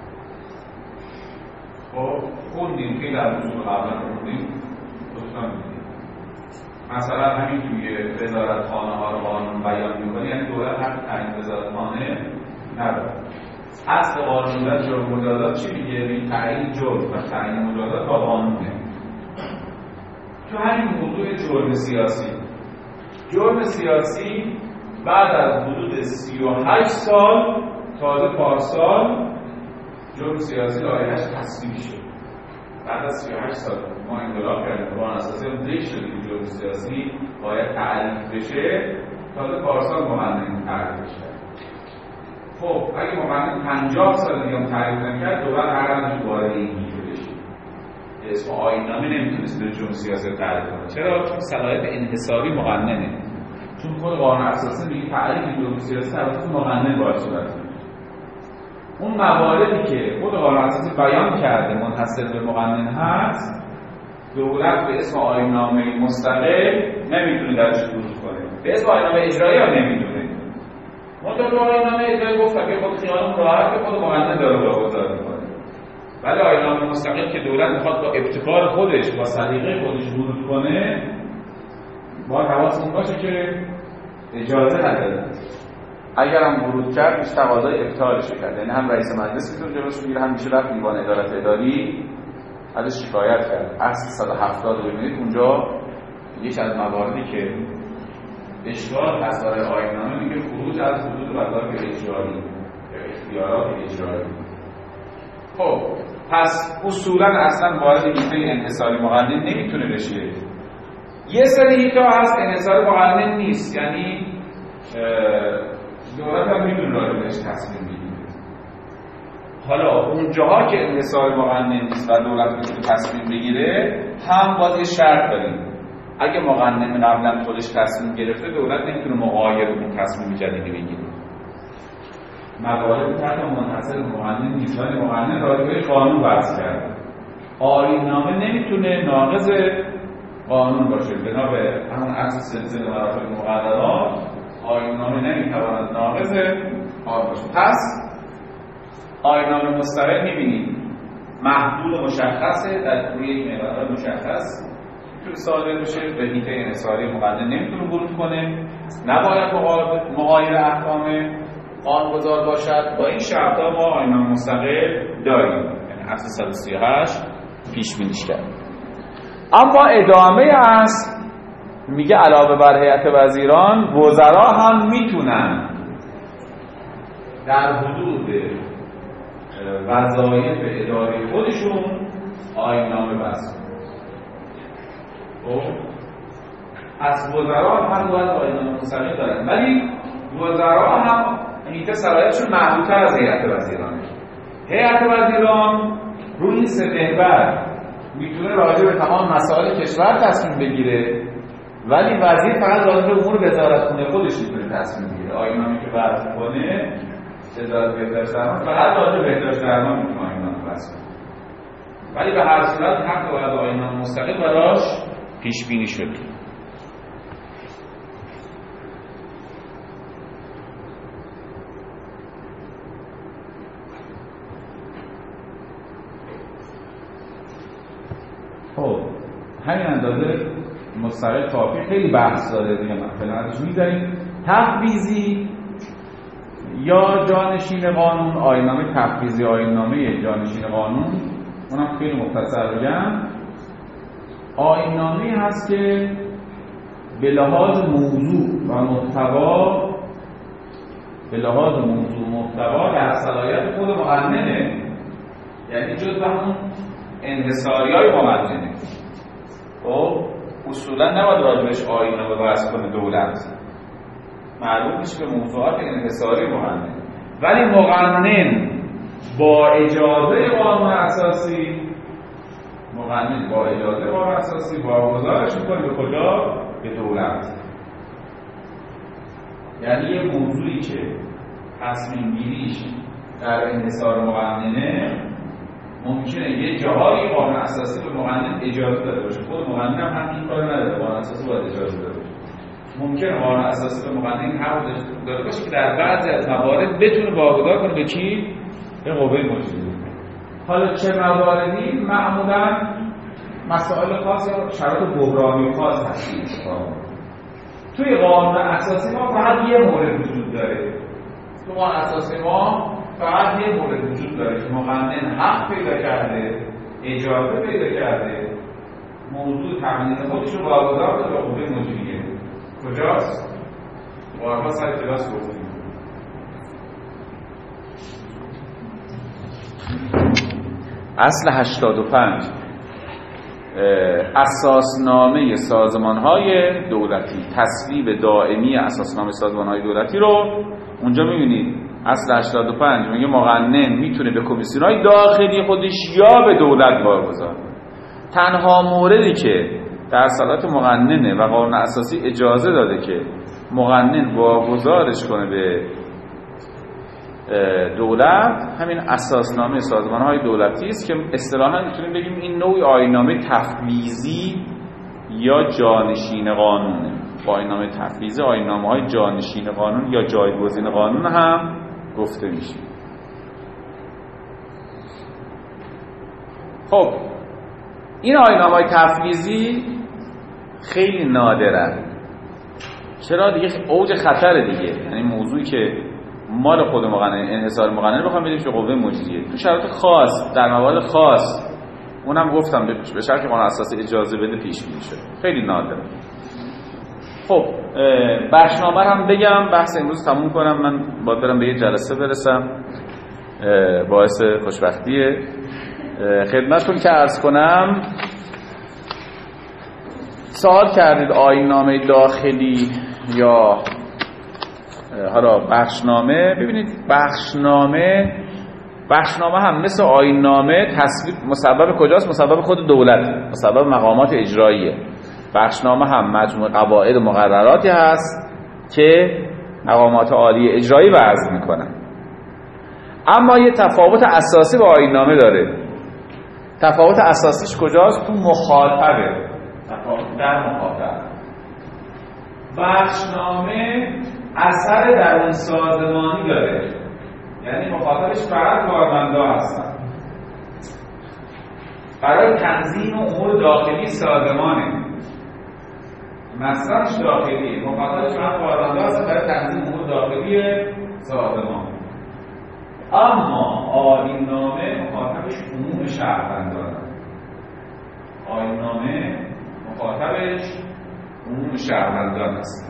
خب خوندیم که در اصول قبلا خوندیم دوستان میدیم مثلا همین که میگه وزارتخانه ها رو قانون بیان میکنه، یعنی دولت حق تعیین وزارتخانه نداره. اصل قانون در جرم مجازات چی میگه؟ این تعیین جرم و تعیین مجازات با قانونه. تو همین موضوع جرم سیاسی، جرم سیاسی بعد از حدود سی و هشت سال تازه پارسال جرم سیاسی لایحه‌اش تصویب شد. بعد از سی و هشت سال ما انقلاب کردیم، قانون اساسی هم ذکر شده که جرم سیاسی باید تعریف بشه، تازه پارسال مقننه تعریف بشه. خب اگه مقننه پنجاه سال دیگه هم تعریف نکرد دوباره هر از دوباره این گیره بشه. اسم آیین‌نامه نمیتونست به جرم سیاسی تعریف کنه. چرا؟ چون صلاحیت انحصاری مقننه. چون خود قانون اساسی میگه تعریف جرم سیاسی توسط مقنن باید صورت بگیره. اون مواردی که خود قانون اساسی بیان کرده منحصر به مقنن هست، دولت به اسم آیین‌نامه مستقل نمیتونه درش ورود کنه. به اسم آیین‌نامه اجرایی هم نمیتونه. منتها تو آیین‌نامه اجرایی گفتم که خود خیالمون راحت که خود مقنن داره واگذار میکنه. ولی آیین‌نامه مستقل که دولت میخواد با ابتکار خودش با سلیقه خودش ورود کنه، با حواستون باشه که اجازه نداره. اگر هم ورود کرد میشه تقاضای ابطالش کرد، یعنی هم رئیس مجلس میتونه جلوش بگیره، هم میشه رفت دیوان ادارت اداری ازش شکایت کرد. اصل صد و هفتاد رو ببینید اونجا یکی از مواردی که اشغال مسائل آیین‌نامه میگه خروج از حدود وظایف اجرایی یا اختیارات اجرایی. خب پس اصولا اصلا وارد هیته انحصاری مقنن نمیتونه بشه. یه سری هیته هست انحصاری مقنن نیست، یعنی دولت هم میتونه راجبش تصمیم بگیره. حالا اونجاها که انحصاری مقنن نیست و دولت میتونه تصمیم بگیره هم باز یه شرط داریم. اگه مقنن قبلا خودش تصمیم گرفته دولت نمیتونه مغایر اون تصمیم جدیدی بگیره. موارد تحت منحصر مقنن نیست، ولی مقنن راجع قانون بحث کرده. آیین‌نامه نمیتونه ناقض قانون باشه. بنا به همون اصل سلسله مراتب مقررات آیین‌نامه نمیتواند ناقض قانون باشه. پس آیین‌نامه مستقل میبینید محدود مشخصه در روی یک معیار مشخص میتونه صادر بشه، به هیته انحصاری مقنن نمیتونه ورود کنه، نباید مغایر احکام قانون‌گذار باشد. با این شرط‌ها ما آیین‌نامه مستقل داریم، یعنی اصل صد و سی و هشت پیش بینیش کرد. اما ادامه است میگه علاوه بر هیئت وزیران وزرا هم میتونن در حدود وظایف اداری خودشون آیین‌نامه بس کنن. خب از وزرا هم باید آیین‌نامه مستقل دارن، ولی وزرا هم هیته صلاحیتشون محدودتر از هیئت وزیرانه. هیئت وزیران روی این سه محور میتونه راجع به تمام مسائل کشور تصمیم بگیره، ولی وزیر فقط راجع به امور وزارتخونه خودش میتونه تصمیم بگیره. آیین‌نامه‌ای که وضع کنه وزارت بهداشت درمان فقط راجع به بهداشت درمان میتونه آیین‌نامه وضع کنه، ولی به هر صورت حق باید آیین‌نامه مستقل براش پیش بینی شده. خب همین اندازه مستقل کافی، خیلی بحث داره دیگه، من فعلا ازش می‌گذریم. تفویضی یا جانشین قانون، آیین‌نامه تفویضی، آیین‌نامه جانشین قانون، اونم خیلی مختصر بگم، آیین‌نامه‌ای هست که به لحاظ موضوع و محتوا به لحاظ موضوع و محتوا در صلاحیت خود مقننه، یعنی جزء همون انحصاری‌های مقننه. خب اصولا نباید راجبش آیین‌نامه بحث کنه دولت، معلوم میشه به موضوعات انحصاری مقننه، ولی مقنن با اجازه قانون اساسی مقنن با اجازه قانون اساسی واگذارش می‌کنه به کجا؟ به دولت. یعنی یه موضوعی که تصمیم گیریش در انحصار مقننه ممکنه یه جاهایی قانون اساسی به مقنن اجازه داده باشه، خود مقنن هم این کار نداره، قانون اساسی باید اجازه داده باشه. ممکنه قانون اساسی به مقنن حق داده باشه که در بعضی از موارد بتونه واگذار کنه به کی؟ به قوه مجریه. حالا چه مواردی؟ معمولا مسائل خاص یا شرایط بحرانی خاص هست. توی قانون اساسی ما فقط یه مورد وجود داره. تو قانون اساسی ما فقط یه مورد وجود داره که مقنن حق پیدا کرده، اجازه پیدا کرده، موضوع تامین خودش رو واگذار کنه به قوه مجریه. کجاست؟ بارها سر کلاس گفتیم. اصل هشتاد و پنج اساسنامه سازمان‌های دولتی، تصویب دائمی اساسنامه سازمان‌های دولتی رو اونجا می‌بینید. اصل هشتاد و پنج میگه مقنن میتونه به کمیسیون‌های داخلی خودش یا به دولت واگذار کنه. تنها موردی که در صلاحیت مقننه و قانون اساسی اجازه داده که مقنن واگذارش کنه به دولت همین اساسنامه سازمان‌های دولتی است که اصطلاحاً میتونیم بگیم این نوع آیین‌نامه تفویضی یا جانشین قانونه. با آیین‌نامه تفویضی آیین‌نامه‌های جانشین قانون یا جایگزین قانون هم گفته میشه. خب این آیین‌نامه‌های تفویضی خیلی نادرن. چرا دیگه اوج خطر دیگه، یعنی موضوعی که مال خود مقننه، انحصار مقننه بخوام بدیم به قوه مجریه تو شرایط خاص، در موارد خاص، اونم گفتم به شرطی که قانون اساسی اجازه بده پیش بینی شده، خیلی نادره. خب بخشنامه هم بگم، بحث امروز تموم کنم، من باید برم به یه جلسه برسم، باعث خوشبختیه. خدمتتون که عرض کنم، سوال کردید آیین‌نامه داخلی یا حالا بخشنامه. ببینید بخشنامه بخشنامه هم مثل آیین‌نامه تصویب مسبب کجاست؟ مسبب خود دولت، مسبب مقامات اجراییه. بخشنامه هم مجموع قواعد و مقرراتی هست که مقامات عالی اجرایی وضع میکنن. اما یه تفاوت اساسی با آیین‌نامه داره. تفاوت اساسیش کجاست؟ تو مخاطبه، تفاوت در مخاطب. بخشنامه اثر درون سازمانی داره، یعنی مخاطبش فقط کارمندا هستن. برای تنظیم امور داخلی سازمانه، مصرفش داخلیه، مخاطبش فقط کارمندا هستن برای تنظیم امور داخلی سازمان. اما آیین‌نامه مخاطبش عموم شهروندان، آیین‌نامه مخاطبش عموم شهروندان است.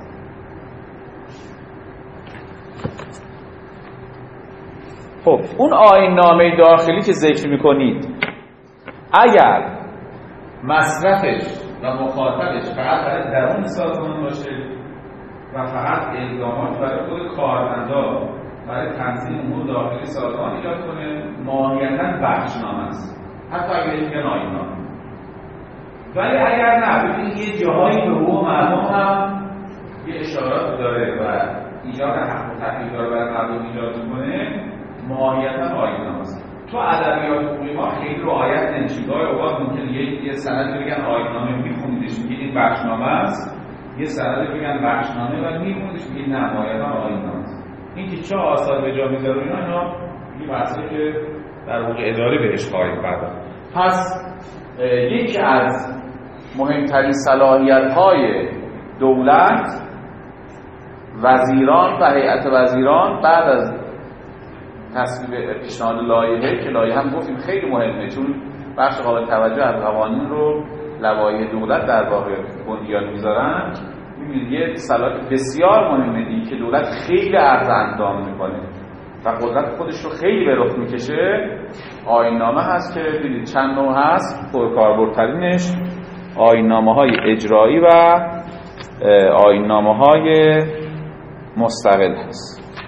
خب اون آیین‌نامه داخلی که ذکر میکنید اگر مصرفش و مخاطبش فقط برای درون سازمان باشه و فقط الزامات برای خود کارمندا برای تنظیم امور داخلی سازمان ایجاد کنه، ماهیتاً بخشنامه است، حتی اگر میگن آیین‌نامه. ولی اگر نه، ببینید یه جاهایی به حقوق مردم هم یه اشارات داره و ایجاد حق و تکلیف داره برای مردم ایجاد کنه، ماهیتاً آیین‌نامه است. تو ادبیات حقوقی ما خیلی رعایت نمیشه. گاهی اوقات ممکنه یه یه سند بگن آیین‌نامه، میخونیدش میگید این بخشنامه است، یه سند بگن بخشنامه و میخونیدش میگید نه ماهیتاً آیین‌نامه است. این که چه آثار به جا میذاره اینا اینا یه بحثی که در واقع اداره بهش خواهید پرداخت. پس یکی از مهمترین صلاحیت‌های دولت، وزیران و هیئت وزیران بعد از تصویب پیشنهاد لایحه، که لایحه هم گفتیم خیلی مهمه چون بخش قابل توجه از قوانین رو لوایح دولت در واقع بنیاد میذارن. می‌بینید یه صلاحیت بسیار مهمه دیگه که دولت خیلی عرض اندام میکنه و قدرت خودش رو خیلی به رخ میکشه. آیین‌نامه هست که ببینید چند نوع هست، پرکاربردترینش آیین‌نامه‌های اجرایی و آیین‌نامه‌های مستقل هست.